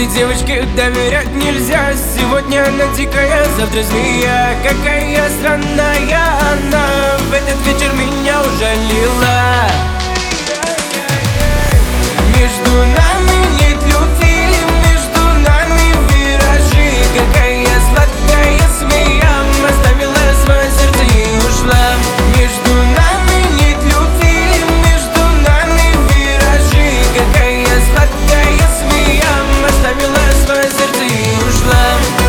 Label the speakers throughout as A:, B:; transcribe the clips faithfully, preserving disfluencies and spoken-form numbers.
A: Этой девочке доверять нельзя. Сегодня она дикая, завтра змея. Какая странная она, в этот вечер меня ужалила. Между нами нет любви, между нами виражи. Какая сладкая змея оставила свое сердце и ушла. Между нами нет любви, между нами виражи. Какая сладкая змея оставила свое сердце и ушла.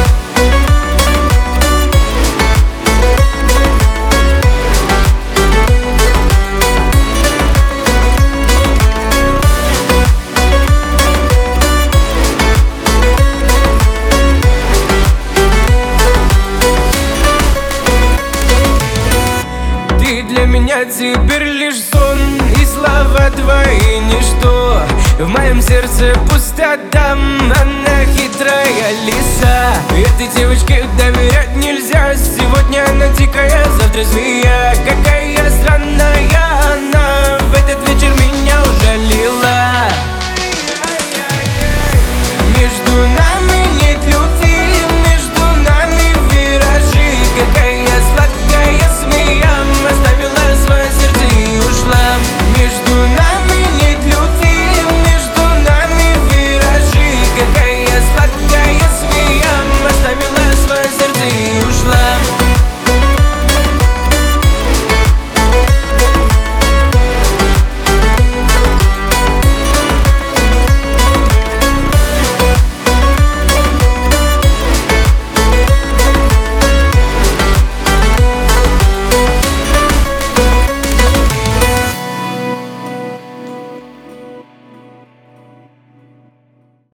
A: Ты для меня теперь лишь сон, и слова твои ничто. В моем сердце пустота, она хитрая лиса. Этой девочке доверять нельзя. Сегодня она дикая, завтра змея. Какая странная она, в этот вечер меня